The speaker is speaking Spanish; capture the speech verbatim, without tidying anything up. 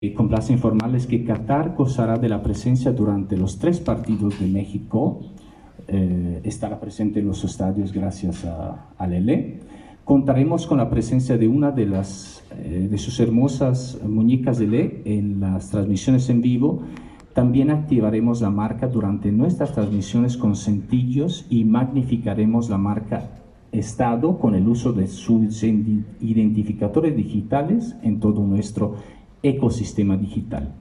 Me complace informarles que Qatar gozará de la presencia durante los tres partidos de México. Eh, estará presente en los estadios gracias a, a Lele. Contaremos con la presencia de una de, las, eh, de sus hermosas muñecas de Lele en las transmisiones en vivo. También activaremos la marca durante nuestras transmisiones con cintillos y magnificaremos la marca Estado con el uso de sus identificadores digitales en todo nuestro ecosistema digital.